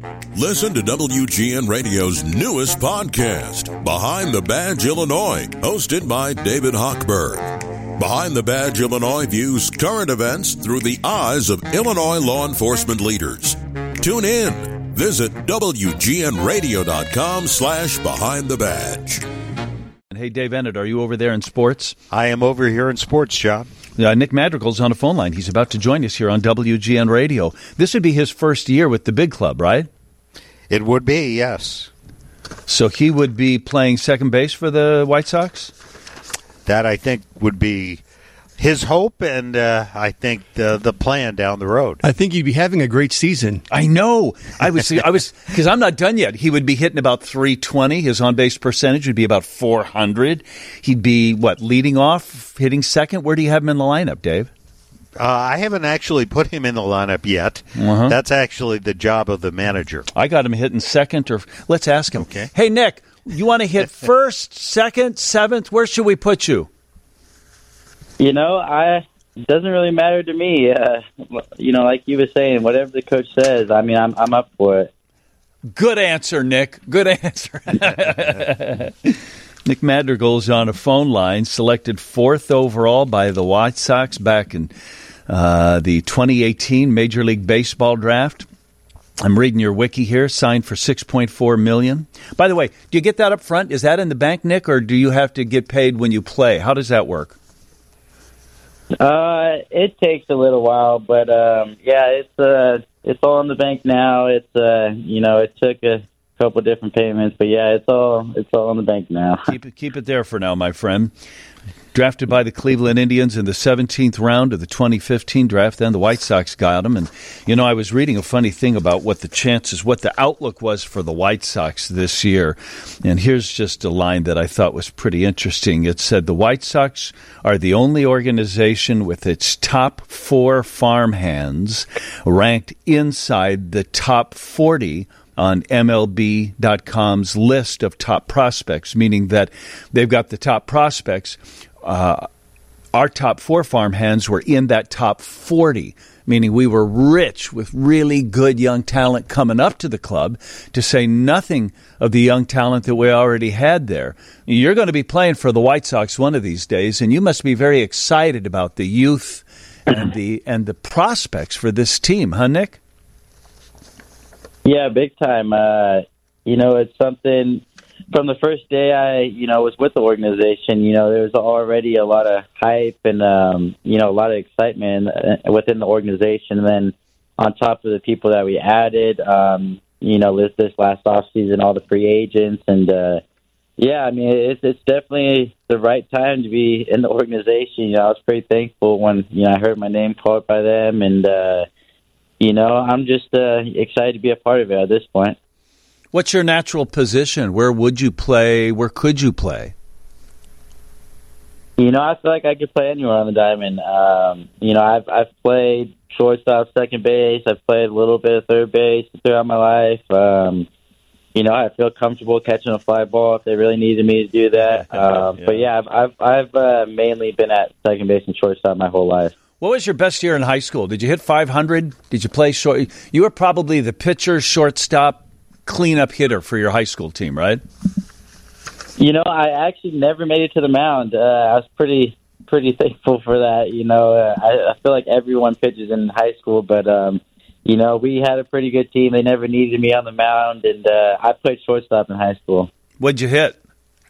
Listen to WGN Radio's newest podcast, Behind the Badge Illinois, hosted by David Hochberg. Behind the Badge Illinois views current events through the eyes of Illinois law enforcement leaders. Tune in. Visit WGNRadio.com/Behind the Badge. Hey, Dave Ennett, are you over there in sports? I am over here in sports, John. Nick Madrigal's on a phone line. He's about to join us here on WGN Radio. This would be his first year with the big club, right? It would be, yes. So he would be playing second base for the White Sox? That, I think, would be his hope, and I think the plan down the road. I think he'd be having a great season. I know. I was because I'm not done yet. He would be hitting about 320. His on-base percentage would be about 400. He'd be, leading off, hitting second? Where do you have him in the lineup, Dave? I haven't actually put him in the lineup yet. Uh-huh. That's actually the job of the manager. I got him hitting second, or let's ask him. Okay. Hey, Nick, you want to hit first, second, seventh? Where should we put you? It doesn't really matter to me. Like you were saying, whatever the coach says, I'm up for it. Good answer, Nick. Good answer. Nick Madrigal's on a phone line, selected 4th overall by the White Sox back in the 2018 Major League Baseball draft. I'm reading your wiki here, signed for $6.4 million. By the way, do you get that up front? Is that in the bank, Nick, or do you have to get paid when you play? How does that work? It takes a little while, but it's all in the bank now. It took a couple different payments, but yeah, it's all in the bank now. Keep it there for now, my friend. Drafted by the Cleveland Indians in the 17th round of the 2015 draft, then the White Sox got him. And, I was reading a funny thing about what the outlook was for the White Sox this year. And here's just a line that I thought was pretty interesting. It said, the White Sox are the only organization with its top 4 farmhands ranked inside the top 40 on MLB.com's list of top prospects, meaning that they've got the top prospects. Our top 4 farmhands were in that top 40, meaning we were rich with really good young talent coming up to the club, to say nothing of the young talent that we already had there. You're going to be playing for the White Sox one of these days, and you must be very excited about the youth and the prospects for this team, huh, Nick? Yeah, big time. It's something from the first day I was with the organization. There was already a lot of hype and, a lot of excitement within the organization. And then on top of the people that we added, this last offseason, all the free agents. And, it's definitely the right time to be in the organization. I was pretty thankful when, I heard my name called by them, and, I'm just excited to be a part of it at this point. What's your natural position? Where would you play? Where could you play? I feel like I could play anywhere on the diamond. I've played shortstop, second base. I've played a little bit of third base throughout my life. I feel comfortable catching a fly ball if they really needed me to do that. But yeah, I've mainly been at second base and shortstop my whole life. What was your best year in high school? Did you hit 500? Did you play short? You were probably the pitcher, shortstop, cleanup hitter for your high school team, right? I actually never made it to the mound. I was pretty thankful for that. I feel like everyone pitches in high school, but we had a pretty good team. They never needed me on the mound, and I played shortstop in high school. What'd you hit?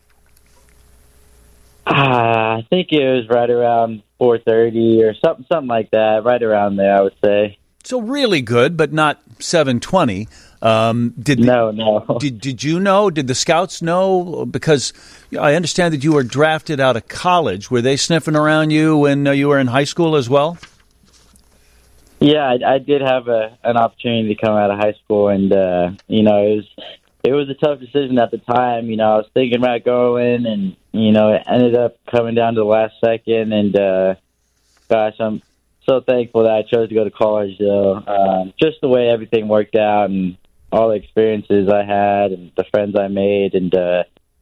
I think it was right around 430 or something like that, right around there, I would say. So really good, but not 720. No. Did you know? Did the scouts know? Because I understand that you were drafted out of college. Were they sniffing around you when you were in high school as well? Yeah, I did have an opportunity to come out of high school, and it was a tough decision at the time. I was thinking about going, and it ended up coming down to the last second. And gosh, I'm so thankful that I chose to go to college, though. Just the way everything worked out, and all the experiences I had, and the friends I made, and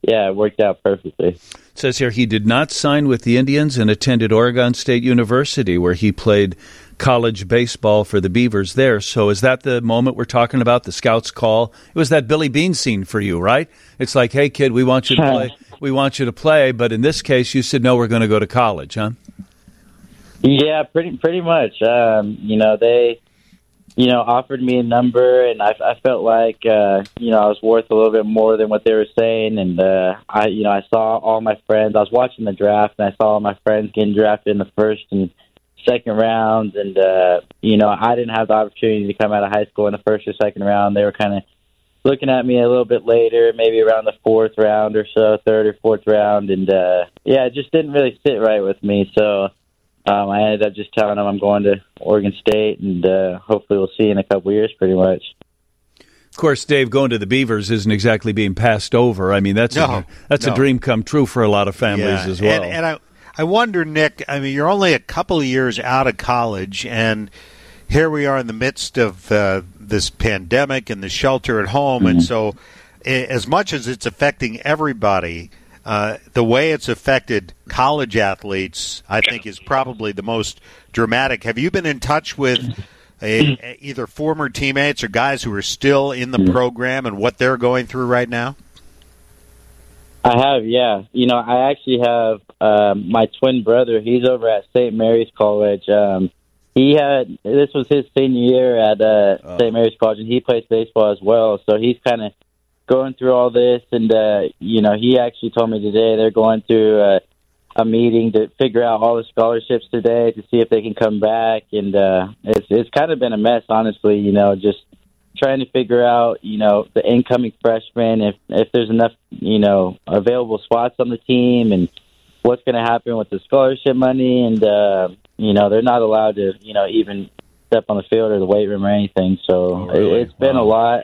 yeah, it worked out perfectly. It says here he did not sign with the Indians and attended Oregon State University, where he played college baseball for the Beavers there. So is that the moment we're talking about, the scouts call? It was that Billy Beane scene for you, right? It's like, hey, kid, we want you to play. We want you to play. But in this case, you said, no, we're going to go to college, huh? Yeah, pretty much. They, offered me a number, and I felt like, I was worth a little bit more than what they were saying. And, I saw all my friends. I was watching the draft, and I saw all my friends getting drafted in the first and second rounds. And, I didn't have the opportunity to come out of high school in the first or second round. They were kind of looking at me a little bit later, maybe around the fourth round or so, third or fourth round. And, it just didn't really sit right with me. So I ended up just telling them I'm going to Oregon State, and hopefully we'll see in a couple of years pretty much. Of course, Dave, going to the Beavers isn't exactly being passed over. I mean, that's a dream come true for a lot of families as well. And I wonder, Nick, I mean, you're only a couple of years out of college, and here we are in the midst of this pandemic and the shelter at home. Mm-hmm. And so as much as it's affecting everybody, the way it's affected college athletes, I think, is probably the most dramatic. Have you been in touch with either former teammates or guys who are still in the program and what they're going through right now? I have, yeah. I actually have my twin brother. He's over at St. Mary's College. This was his senior year at St. Mary's College, and he plays baseball as well. So he's kind of going through all this, and he actually told me today they're going through a meeting to figure out all the scholarships today to see if they can come back. And it's kind of been a mess, honestly. Just trying to figure out the incoming freshmen, if there's enough available spots on the team, and what's going to happen with the scholarship money. And they're not allowed to even step on the field or the weight room or anything. So it's been a lot.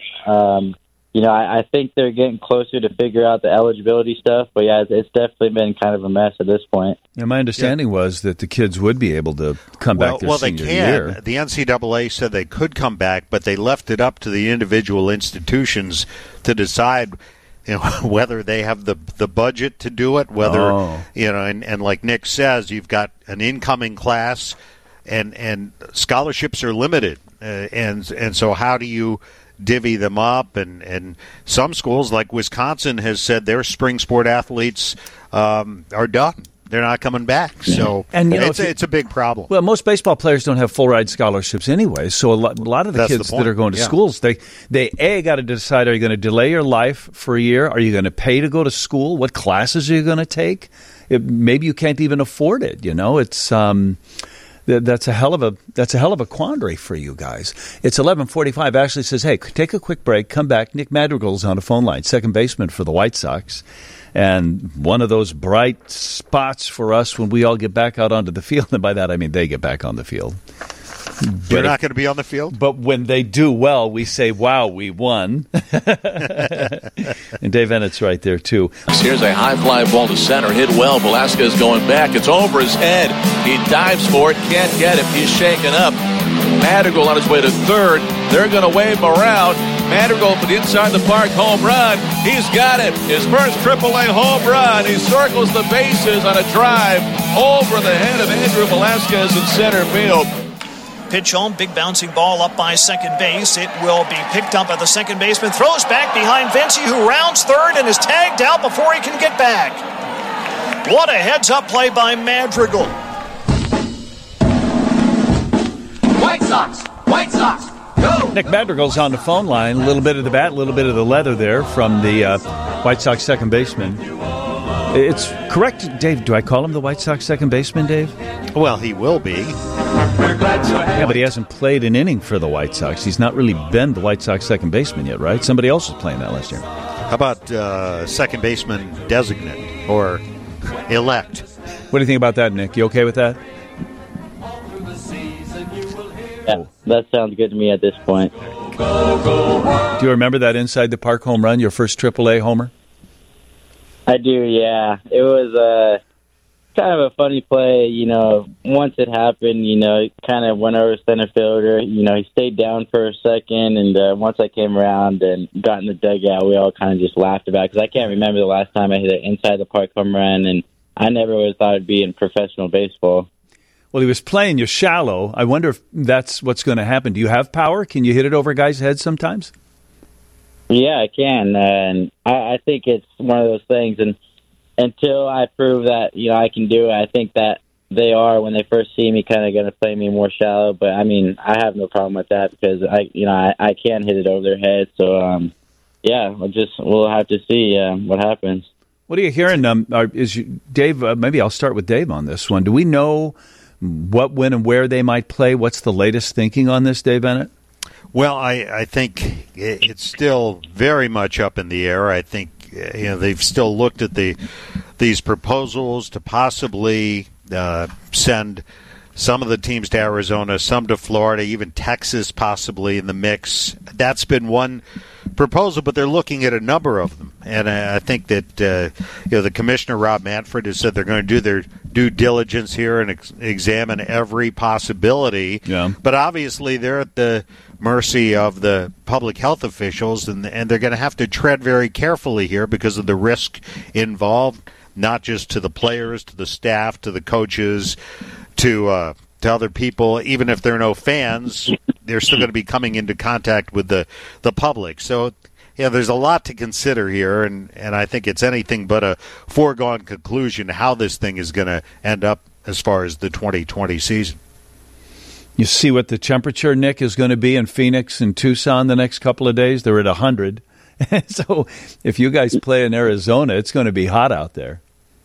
I think they're getting closer to figure out the eligibility stuff, but yeah, it's definitely been kind of a mess at this point. Yeah, my understanding was that the kids would be able to come back their senior year. Well, they can. The NCAA said they could come back, but they left it up to the individual institutions to decide whether they have the budget to do it, whether and like Nick says, you've got an incoming class, and scholarships are limited, and so how do you divvy them up? And some schools like Wisconsin has said their spring sport athletes are done. They're not coming back. So it's a big problem. Well, most baseball players don't have full ride scholarships anyway. So a lot of the kids that are going to schools, they got to decide, are you going to delay your life for a year? Are you going to pay to go to school? What classes are you going to take? Maybe you can't even afford it. It's that's a hell of a quandary for you guys. It's 11:45. Ashley says, "Hey, take a quick break. Come back." Nick Madrigal's on the phone line, second baseman for the White Sox, and one of those bright spots for us when we all get back out onto the field. And by that I mean they get back on the field. You're not going to be on the field? But when they do well, we say, wow, we won. And Dave Ennett's right there, too. Here's a high fly ball to center. Hit well. Velasquez going back. It's over his head. He dives for it. Can't get it. He's shaken up. Madrigal on his way to third. They're going to wave him around. Madrigal for the inside the park home run. He's got it. His first AAA home run. He circles the bases on a drive over the head of Andrew Velasquez in center field. Pitch home, big bouncing ball up by second base. It will be picked up by the second baseman. Throws back behind Vinci, who rounds third and is tagged out before he can get back. What a heads-up play by Madrigal. White Sox, go! Nick Madrigal's on the phone line. A little bit of the bat, a little bit of the leather there from the White Sox second baseman. It's correct, Dave. Do I call him the White Sox second baseman, Dave? Well, he will be. Yeah, but he hasn't played an inning for the White Sox. He's not really been the White Sox second baseman yet, right? Somebody else was playing that last year. How about second baseman designate or elect? What do you think about that, Nick? You okay with that? Yeah, that sounds good to me at this point. Do you remember that inside the park home run, your first AAA homer? I do, yeah. It was kind of a funny play. Once it happened, it kind of went over center fielder. He stayed down for a second, and once I came around and got in the dugout, we all kind of just laughed about it because I can't remember the last time I hit an inside the park home run, and I never would have thought it'd be in professional baseball. Well, he was playing you shallow. I wonder if that's what's going to happen. Do you have power? Can you hit it over guys' heads sometimes? Yeah, I can, and I think it's one of those things, and until I prove that, I can do it, I think that they are, when they first see me, kind of going to play me more shallow. But, I mean, I have no problem with that because, I can hit it over their head. So, we'll have to see what happens. What are you hearing? Dave, maybe I'll start with Dave on this one. Do we know what, when, and where they might play? What's the latest thinking on this, Dave Bennett? Well, I think it's still very much up in the air. I think they've still looked at these proposals to possibly send some of the teams to Arizona, some to Florida, even Texas possibly in the mix. That's been one proposal, but they're looking at a number of them. And I think that the commissioner, Rob Manfred, has said they're going to do their due diligence here and examine every possibility. Yeah. But obviously they're at the mercy of the public health officials, and they're going to have to tread very carefully here because of the risk involved, not just to the players, to the staff, to the coaches, to other people. Even if there are no fans, they're still going to be coming into contact with the public. So, there's a lot to consider here, and I think it's anything but a foregone conclusion how this thing is going to end up as far as the 2020 season. You see what the temperature, Nick, is going to be in Phoenix and Tucson the next couple of days? They're at 100. So if you guys play in Arizona, it's going to be hot out there.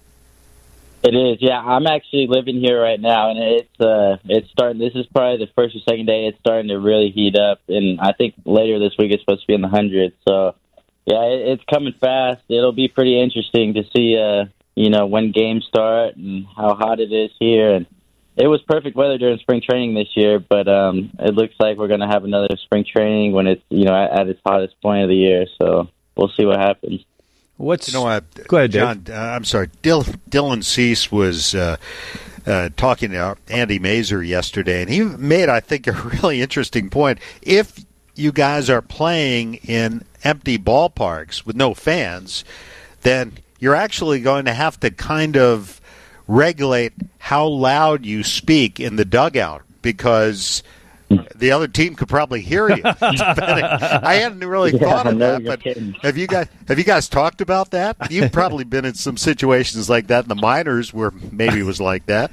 It is, yeah. I'm actually living here right now, and it's starting. This is probably the first or second day it's starting to really heat up, and I think later this week it's supposed to be in the hundreds. So, yeah, it's coming fast. It'll be pretty interesting to see, when games start and how hot it is here. And it was perfect weather during spring training this year, but it looks like we're going to have another spring training when it's at its hottest point of the year. So we'll see what happens. Go ahead, Dave. John, I'm sorry. Dylan Cease was talking to Andy Mazer yesterday, and he made, I think, a really interesting point. If you guys are playing in empty ballparks with no fans, then you're actually going to have to kind of regulate how loud you speak in the dugout because the other team could probably hear you. I hadn't really thought of that, but have you guys talked about that? You've probably been in some situations like that in the minors where maybe it was like that.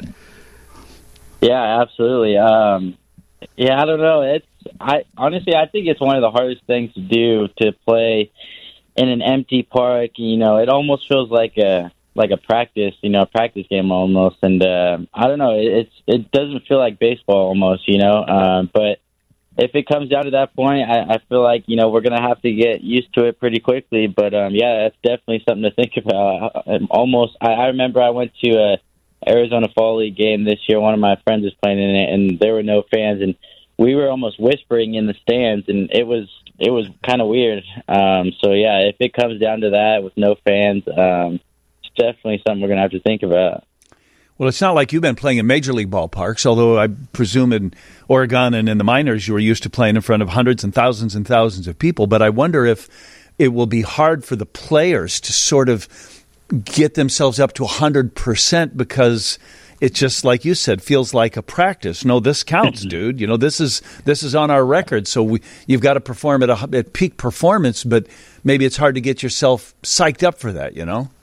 Yeah, absolutely. I don't know. Honestly, I think it's one of the hardest things to do, to play in an empty park. It almost feels like a practice, practice game almost. And I don't know, it doesn't feel like baseball almost, but if it comes down to that point, I feel like, we're going to have to get used to it pretty quickly. But that's definitely something to think about. I remember I went to a Arizona Fall League game this year. One of my friends was playing in it, and there were no fans, and we were almost whispering in the stands, and it was kind of weird. If it comes down to that with no fans, definitely something we're going to have to think about. Well, it's not like you've been playing in major league ballparks, although I presume in Oregon and in the minors you were used to playing in front of hundreds and thousands of people. But I wonder if it will be hard for the players to sort of get themselves up to 100% because it just, like you said, feels like a practice. No, this counts, dude. This is on our record, so you've got to perform at peak performance, but maybe it's hard to get yourself psyched up for that,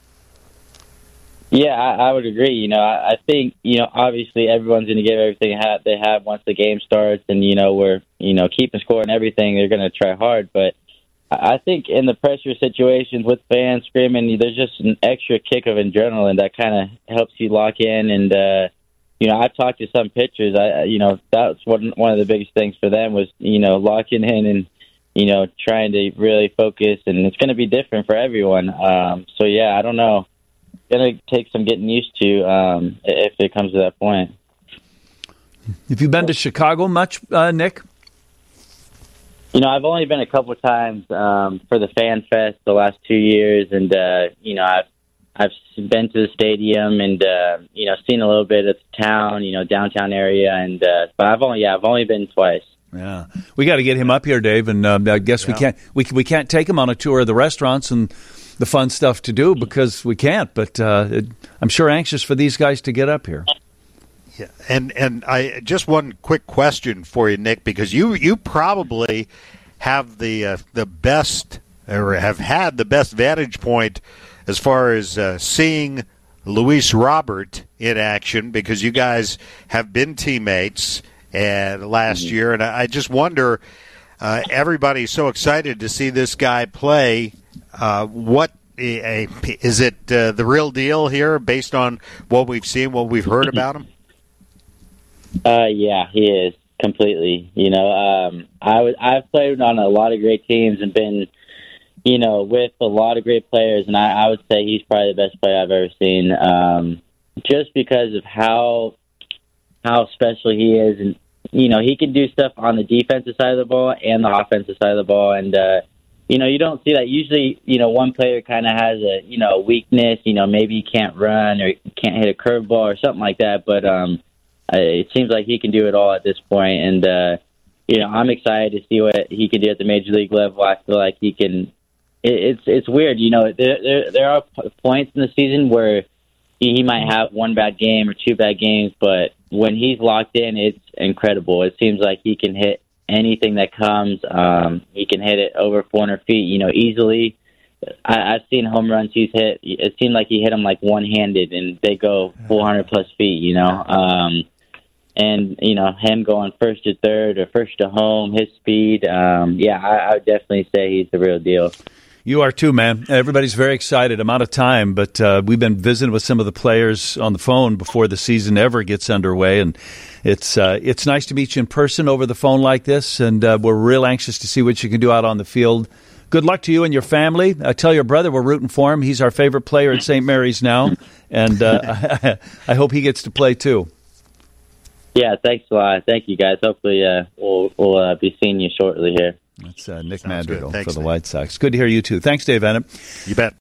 Yeah, I would agree. I think, obviously everyone's going to give everything they have once the game starts, and, we're, keeping score and everything. They're going to try hard. But I think in the pressure situations with fans screaming, there's just an extra kick of adrenaline that kind of helps you lock in. And, I've talked to some pitchers. That's one of the biggest things for them was, locking in and, trying to really focus. And it's going to be different for everyone. I don't know. Going to take some getting used to if it comes to that point. Have you been to Chicago much, Nick? I've only been a couple of times for the Fan Fest the last 2 years, and I've been to the stadium and seen a little bit of the town, downtown area, and but I've only been twice. Yeah, we got to get him up here, Dave, and I guess we can't take him on a tour of the restaurants and the fun stuff to do because we can't. But I'm sure anxious for these guys to get up here. Yeah, and I just one quick question for you, Nick, because you probably have the best or have had the best vantage point as far as seeing Luis Robert in action because you guys have been teammates last year, and I just wonder. Everybody's so excited to see this guy play. What is it? The real deal here, based on what we've seen, what we've heard about him? Yeah, he is completely. I've played on a lot of great teams and been, with a lot of great players, and I would say he's probably the best player I've ever seen. Just because of how special he is, and he can do stuff on the defensive side of the ball and the offensive side of the ball, and you don't see that. Usually, one player kind of has a weakness. Maybe he can't run or can't hit a curveball or something like that, but it seems like he can do it all at this point, and I'm excited to see what he can do at the major league level. I feel like he can. It's weird, there are points in the season where he might have one bad game or two bad games, but when he's locked in, it's incredible. It seems like he can hit anything that comes. He can hit it over 400 feet, easily. I've seen home runs he's hit. It seemed like he hit them like one-handed, and they go 400-plus feet, And, him going first to third or first to home, his speed, I would definitely say he's the real deal. You are too, man. Everybody's very excited. I'm out of time, but we've been visiting with some of the players on the phone before the season ever gets underway, and it's nice to meet you in person over the phone like this, and we're real anxious to see what you can do out on the field. Good luck to you and your family. Tell your brother we're rooting for him. He's our favorite player at St. Mary's now, and I hope he gets to play too. Yeah, thanks a lot. Thank you, guys. Hopefully we'll be seeing you shortly here. That's Nick Madrigal for the White Sox. Good to hear you, too. Thanks, Dave Ennett. You bet.